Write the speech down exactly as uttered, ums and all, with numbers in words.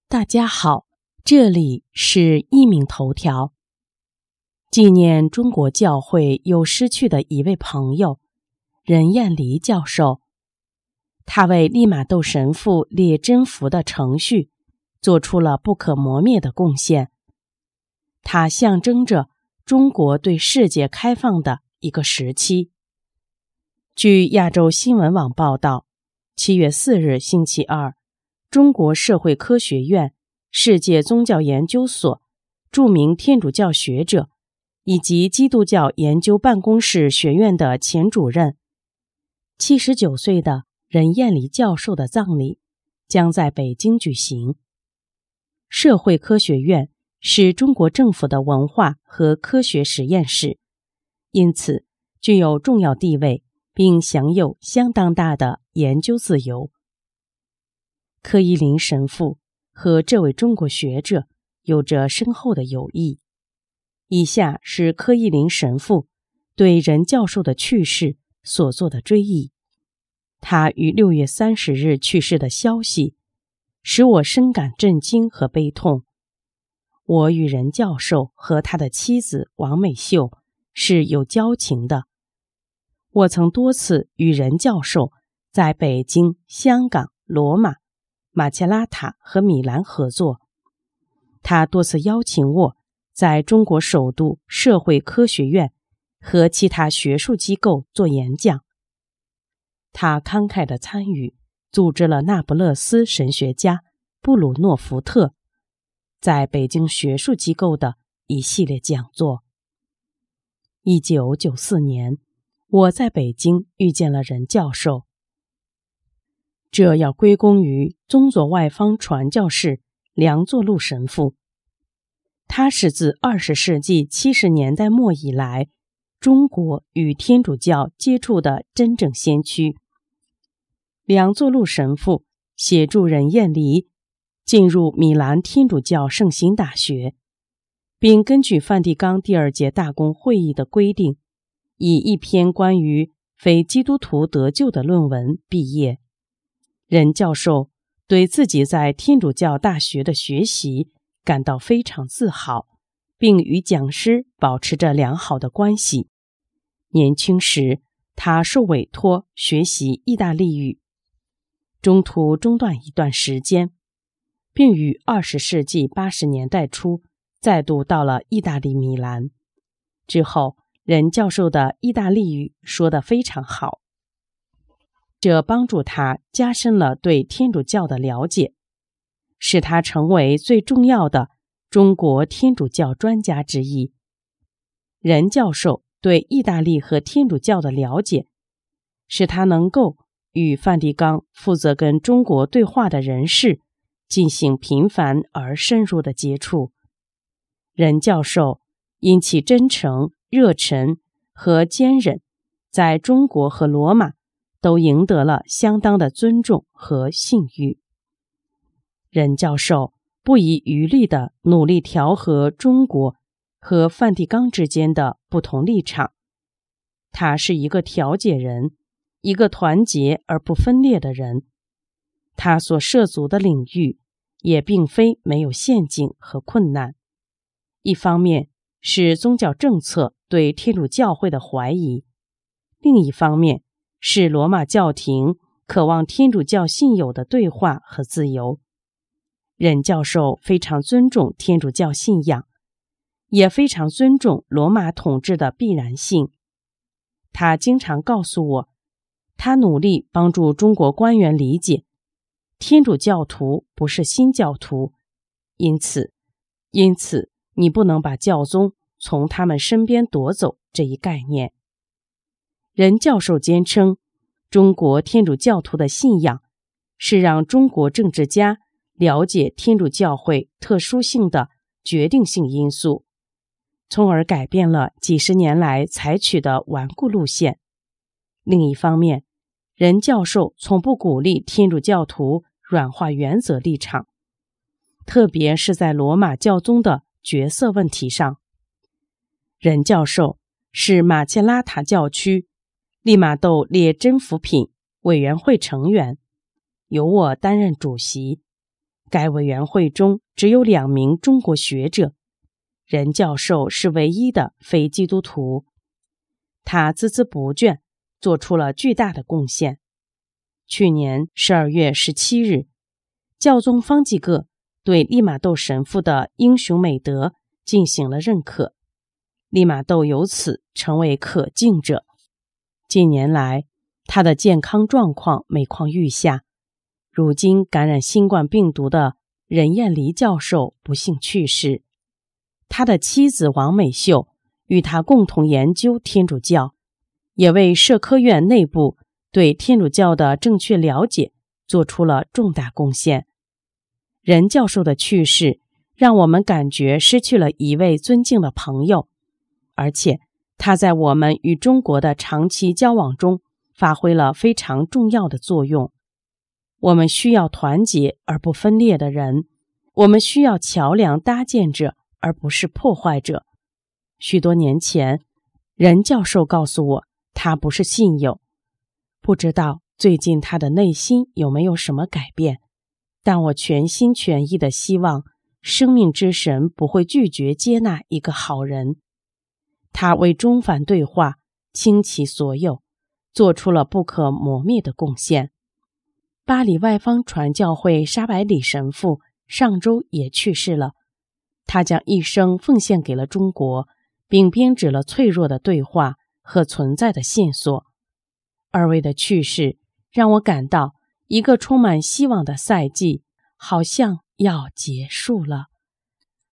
大家好，这里是一名头条。纪念中国教会又失去的一位朋友任彦黎教授，他为利玛窦神父列真福的程序做出了不可磨灭的贡献。它象征着中国对世界开放的一个时期。据亚洲新闻网报道，七月四日星期二，中国社会科学院世界宗教研究所著名天主教学者以及基督教研究办公室学院的前主任七十九岁的任彦黎教授的葬礼将在北京举行。社会科学院是中国政府的文化和科学实验室，因此具有重要地位，并享有相当大的研究自由。柯一林神父和这位中国学者有着深厚的友谊。以下是柯一林神父对任教授的去世所做的追忆。他于六月三十日去世的消息使我深感震惊和悲痛。我与任教授和他的妻子王美秀是有交情的。我曾多次与任教授在北京、香港、罗马、马切拉塔和米兰合作。他多次邀请我在中国首都社会科学院和其他学术机构做演讲。他慷慨地参与组织了那不勒斯神学家布鲁诺·福特在北京学术机构的一系列讲座。一九九四年，我在北京遇见了任教授，这要归功于宗座外方传教士梁作禄神父。他是自二十世纪七十年代末以来中国与天主教接触的真正先驱。梁作禄神父协助任彦黎进入米兰天主教圣心大学，并根据梵蒂冈第二届大公会议的规定，以一篇关于非基督徒得救的论文毕业。任教授对自己在天主教大学的学习感到非常自豪，并与讲师保持着良好的关系。年轻时，他受委托学习意大利语，中途中断一段时间，并于二十世纪八十年代初再度到了意大利米兰。之后，任教授的意大利语说得非常好，这帮助他加深了对天主教的了解，使他成为最重要的中国天主教专家之一。任教授对意大利和天主教的了解，使他能够与梵蒂冈负责跟中国对话的人士进行频繁而深入的接触。任教授因其真诚、热忱和坚韧，在中国和罗马都赢得了相当的尊重和信誉。任教授不遗余力地努力调和中国和梵蒂冈之间的不同立场。他是一个调解人，一个团结而不分裂的人。他所涉足的领域也并非没有陷阱和困难。一方面是宗教政策对天主教会的怀疑，另一方面是罗马教廷渴望天主教信友的对话和自由。任教授非常尊重天主教信仰，也非常尊重罗马统治的必然性。他经常告诉我，他努力帮助中国官员理解，天主教徒不是新教徒，因此，因此你不能把教宗从他们身边夺走这一概念。任教授坚称，中国天主教徒的信仰是让中国政治家了解天主教会特殊性的决定性因素，从而改变了几十年来采取的顽固路线。另一方面，任教授从不鼓励天主教徒软化原则立场，特别是在罗马教宗的角色问题上。任教授是马切拉塔教区利玛窦列真福品委员会成员，由我担任主席。 该委员会中只有两名中国学者，任教授是唯一的非基督徒。他孜孜不倦，做出了巨大的贡献。去年十二月十七日，教宗方济各对利玛窦神父的英雄美德进行了认可，利玛窦由此成为可敬者。近年来，他的健康状况每况愈下。如今感染新冠病毒的任彦黎教授不幸去世，他的妻子王美秀与他共同研究天主教，也为社科院内部对天主教的正确了解做出了重大贡献。任教授的去世让我们感觉失去了一位尊敬的朋友，而且他在我们与中国的长期交往中发挥了非常重要的作用。我们需要团结而不分裂的人，我们需要桥梁搭建者而不是破坏者。许多年前，任教授告诉我，他不是信友，不知道最近他的内心有没有什么改变，但我全心全意地希望生命之神不会拒绝接纳一个好人。他为中梵对话倾其所有，做出了不可磨灭的贡献。巴黎外方传教会沙百里神父上周也去世了，他将一生奉献给了中国，并编织了脆弱的对话和存在的线索。二位的去世让我感到一个充满希望的赛季好像要结束了。